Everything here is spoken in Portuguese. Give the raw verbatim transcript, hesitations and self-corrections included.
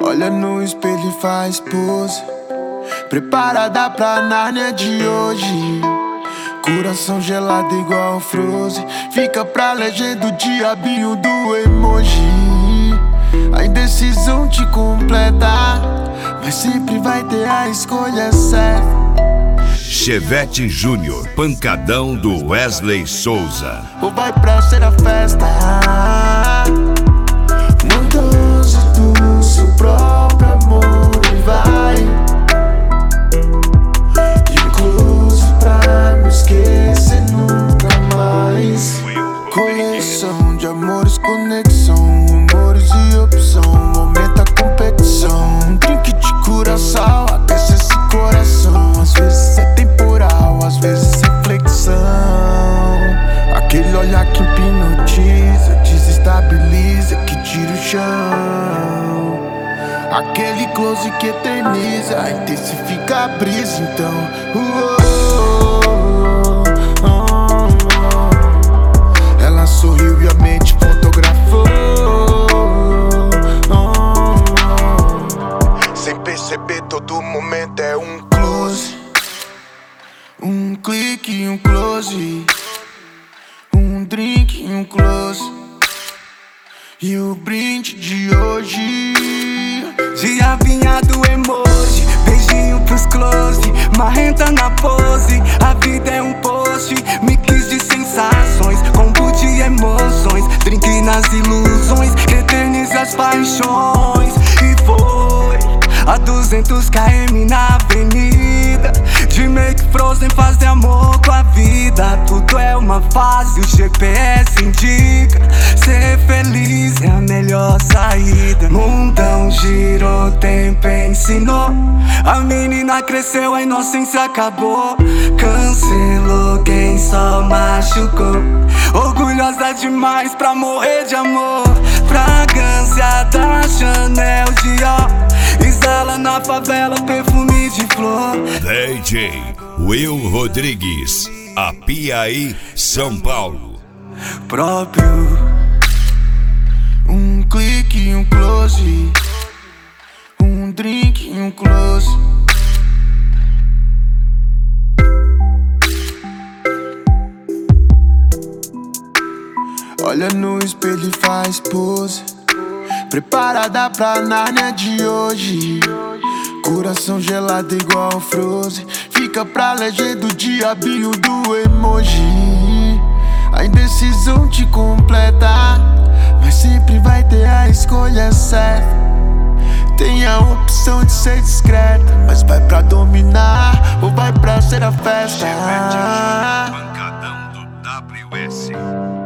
Olha no espelho e faz pose, preparada pra Nárnia de hoje. Coração gelado igual Frozen, fica pra legenda o diabinho do emoji. A indecisão te completa, mas sempre vai ter a escolha certa. Chevette Júnior, pancadão do Wesley Souza. Ou vai pra ser a festa, mudou-se do seu próprio amor e vai, incluso pra não esquecer nunca mais. Coleção de amores, conexão, amores e opção, aumenta a competição. Um drink de curaçao aquece esse coração. Às vezes é temporal, às vezes é flexão. Aquele olhar que hipnotiza, desestabiliza, que tira o chão. Aquele close que eterniza, intensifica a brisa. Então uh, uh, uh, uh. Ela sorriu e a mente fotografou, uh, uh. Sem perceber, todo momento é um close, um clique e um close, um drink e um close, e o brinde de hoje. Dia vinha do emoji, beijinho pros close, marrenta na pose. A vida é um post, mix de sensações, combo de emoções, drink nas ilusões, que eterniza as paixões. E foi a duzentos quilômetros na avenida, de make Frozen, faz de amor com a vida. Tudo é uma fase, o G P S indica, ser feliz é a melhor saída. Mundão girou, tempo ensinou, a menina cresceu, a inocência acabou. Cancelou quem só machucou, orgulhosa demais pra morrer de amor. Fragrância da Chanel, Dior, exala na favela perfume de flor. D J Will Rodrigues, Apiaí, São Paulo. Próprio, um clique e um close, um drink e um close. Olha no espelho e faz pose, preparada pra Nárnia de hoje. Coração gelado igual Frozen, fica pra legenda o diabinho do emoji. A indecisão te completa, mas sempre vai ter a escolha certa. Tem a opção de ser discreta, mas vai pra dominar ou vai pra ser a festa. Chevette Júnior, pancadão do W S.